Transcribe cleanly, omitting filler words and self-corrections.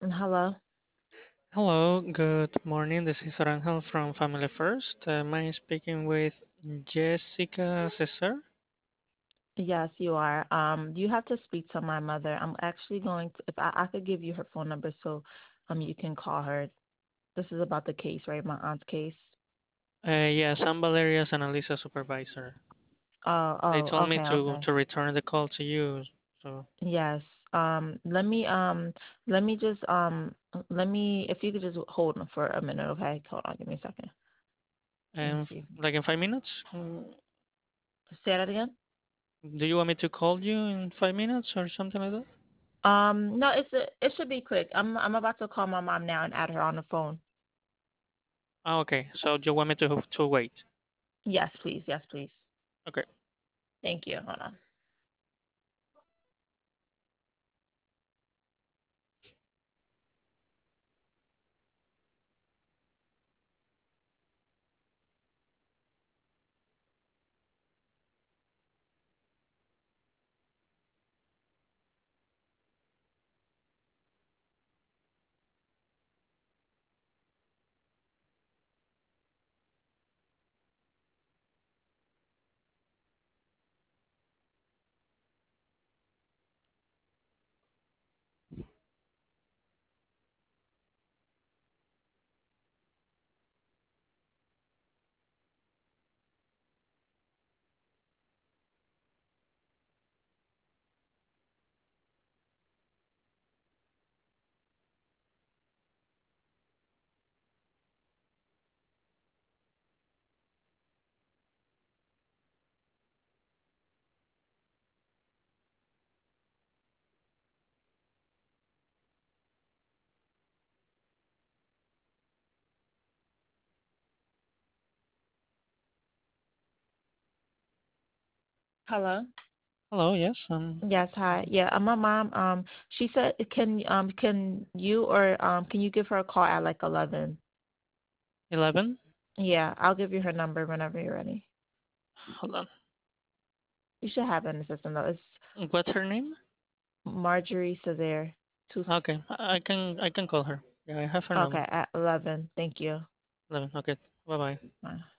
Hello. Hello, good morning. This is Arangel from Family First. Am I speaking with Jessica Cesar? Yes, you are. You have to speak to my mother. I'm actually going to, if I could give you her phone number so you can call her. This is about the case, right? My aunt's case. Yes, I'm Valeria's Analisa supervisor. Oh, They oh, told me okay, to okay. to return the call to you. So, Yes. Let me just let me if you could just hold on for a minute, okay? Hold on, give me a second. Let me see. like in 5 minutes? Say that again. Do you want me to call you in 5 minutes or something like that? No, it should be quick. I'm about to call my mom now and add her on the phone. Ah, okay. So you want me to wait? Yes, please. Yes, please. Okay. Thank you. Hold on. Hello. Hello. Yes. Yes, hi. Yeah, my mom, she said, can you or can you give her a call at like 11? 11. Yeah, I'll give you her number whenever you're ready. Hold on. You should have it in the system though. It's What's her name? Marjorie Cesare. Two, Okay. I can call her. Yeah, I have her okay, number. at 11. Thank you. 11. Okay. Bye bye. Bye.